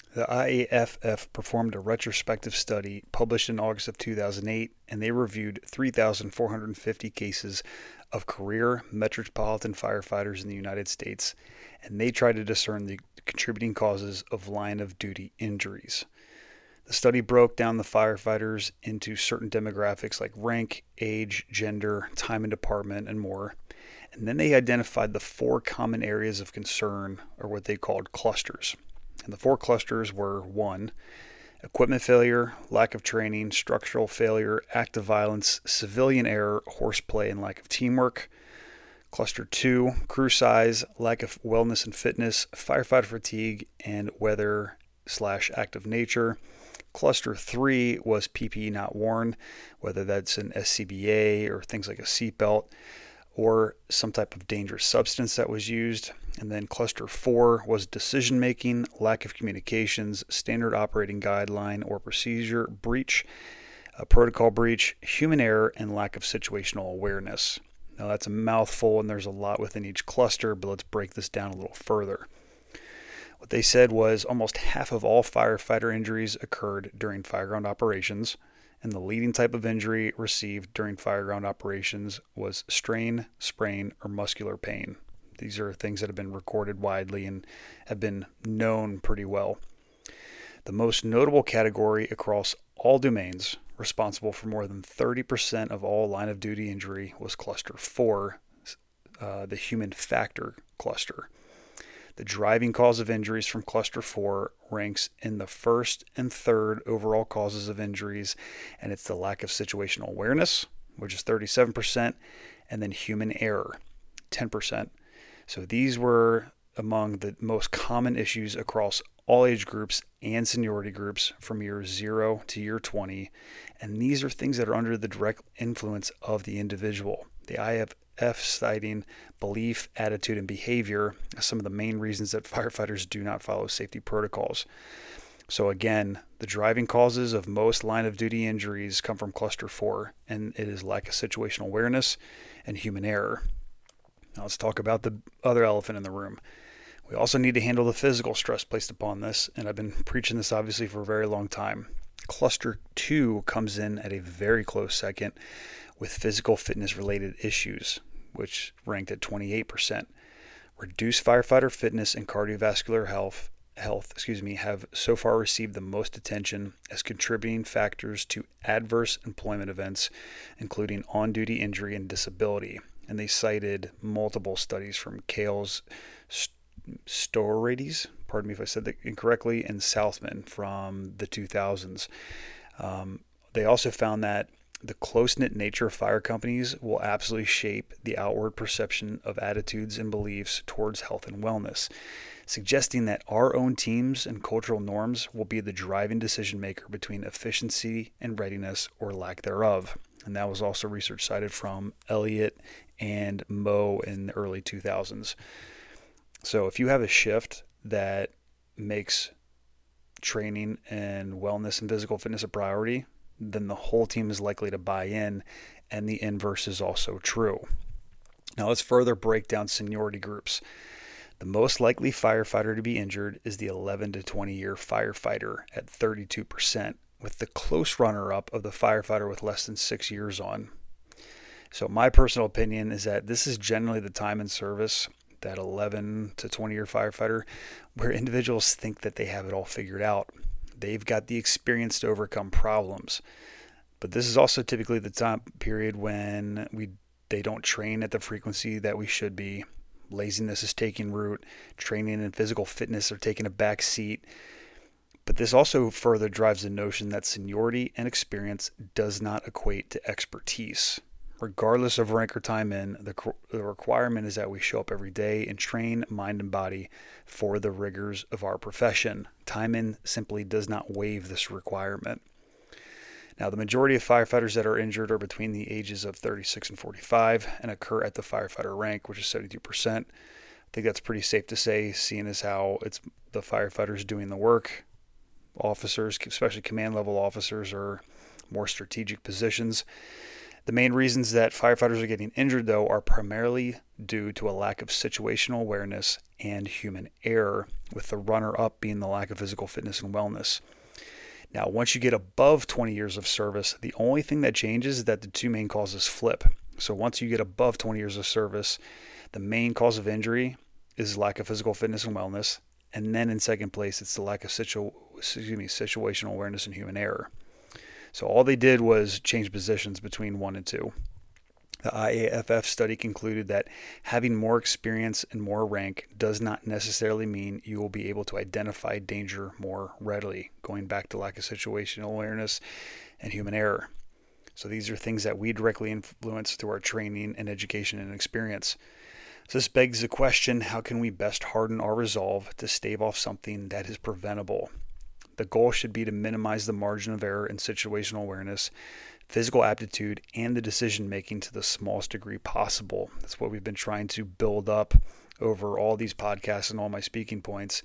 The IAFF performed a retrospective study published in August of 2008, and they reviewed 3,450 cases of career metropolitan firefighters in the United States, and they tried to discern the contributing causes of line of duty injuries. The study broke down the firefighters into certain demographics like rank, age, gender, time in department, and more. And then they identified the four common areas of concern, or what they called clusters. And the four clusters were: one, equipment failure, lack of training, structural failure, active violence, civilian error, horseplay, and lack of teamwork. Cluster 2, crew size, lack of wellness and fitness, firefighter fatigue, and weather/active nature. Cluster 3 was PPE not worn, whether that's an SCBA or things like a seatbelt or some type of dangerous substance that was used. And then cluster 4 was decision making, lack of communications, standard operating guideline or procedure breach, a protocol breach, human error, and lack of situational awareness. Now that's a mouthful and there's a lot within each cluster, but let's break this down a little further. What they said was almost half of all firefighter injuries occurred during fireground operations, and the leading type of injury received during fireground operations was strain, sprain, or muscular pain. These are things that have been recorded widely and have been known pretty well. The most notable category across all domains, responsible for more than 30% of all line of duty injury, was cluster 4, the human factor cluster. The driving cause of injuries from cluster 4 ranks in the first and third overall causes of injuries, and it's the lack of situational awareness, which is 37%, and then human error, 10%. So these were among the most common issues across all age groups and seniority groups from year 0 to year 20, and these are things that are under the direct influence of the individual. The IAFF citing belief, attitude, and behavior as some of the main reasons that firefighters do not follow safety protocols. So again, the driving causes of most line of duty injuries come from cluster 4, and it is lack of situational awareness and human error. Now let's talk about the other elephant in the room. We also need to handle the physical stress placed upon this, and I've been preaching this obviously for a very long time. Cluster 2 comes in at a very close second with physical fitness related issues, which ranked at 28%. Reduced firefighter fitness and cardiovascular health have so far received the most attention as contributing factors to adverse employment events, including on-duty injury and disability. And they cited multiple studies from Kales, Storates, pardon me if I said that incorrectly, and Southman from the 2000s. They also found that the close-knit nature of fire companies will absolutely shape the outward perception of attitudes and beliefs towards health and wellness, suggesting that our own teams and cultural norms will be the driving decision maker between efficiency and readiness or lack thereof. And that was also research cited from Elliott and Moe in the early 2000s. So if you have a shift that makes training and wellness and physical fitness a priority, then the whole team is likely to buy in, and the inverse is also true. Now let's further break down seniority groups. The most likely firefighter to be injured is the 11 to 20 year firefighter at 32%, with the close runner-up of the firefighter with less than 6 years on. So my personal opinion is that this is generally the time in service, that 11 to 20 year firefighter, where individuals think that they have it all figured out. They've got the experience to overcome problems. But this is also typically the time period when they don't train at the frequency that we should be. Laziness is taking root. Training and physical fitness are taking a back seat. But this also further drives the notion that seniority and experience does not equate to expertise. Regardless of rank or time in, the requirement is that we show up every day and train mind and body for the rigors of our profession. Time in simply does not waive this requirement. Now, the majority of firefighters that are injured are between the ages of 36 and 45 and occur at the firefighter rank, which is 72%. I think that's pretty safe to say, seeing as how it's the firefighters doing the work. Officers, especially command level officers, are more strategic positions. The main reasons that firefighters are getting injured, though, are primarily due to a lack of situational awareness and human error, with the runner-up being the lack of physical fitness and wellness. Now, once you get above 20 years of service, the only thing that changes is that the two main causes flip. So once you get above 20 years of service, the main cause of injury is lack of physical fitness and wellness. And then in second place, it's the lack of situational awareness and human error. So all they did was change positions between 1 and 2. The IAFF study concluded that having more experience and more rank does not necessarily mean you will be able to identify danger more readily, going back to lack of situational awareness and human error. So these are things that we directly influence through our training and education and experience. So this begs the question, how can we best harden our resolve to stave off something that is preventable? The goal should be to minimize the margin of error in situational awareness, physical aptitude, and the decision making to the smallest degree possible. That's what we've been trying to build up over all these podcasts and all my speaking points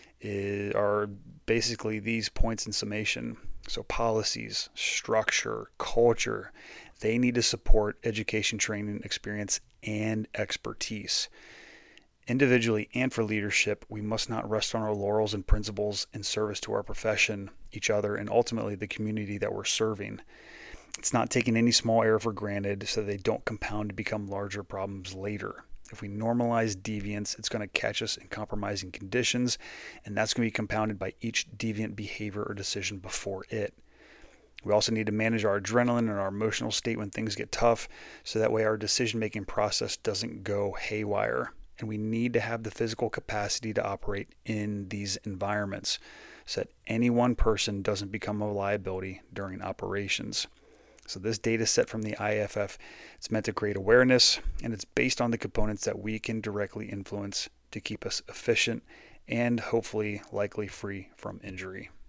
are basically these points in summation. So policies, structure, culture, they need to support education, training, experience, and expertise. Individually and for leadership, we must not rest on our laurels and principles in service to our profession, each other, and ultimately the community that we're serving. It's not taking any small error for granted so they don't compound to become larger problems later. If we normalize deviance, it's going to catch us in compromising conditions, and that's going to be compounded by each deviant behavior or decision before it. We also need to manage our adrenaline and our emotional state when things get tough, so that way our decision-making process doesn't go haywire. And we need to have the physical capacity to operate in these environments so that any one person doesn't become a liability during operations. So this data set from the IAFF, it's meant to create awareness, and it's based on the components that we can directly influence to keep us efficient and hopefully likely free from injury.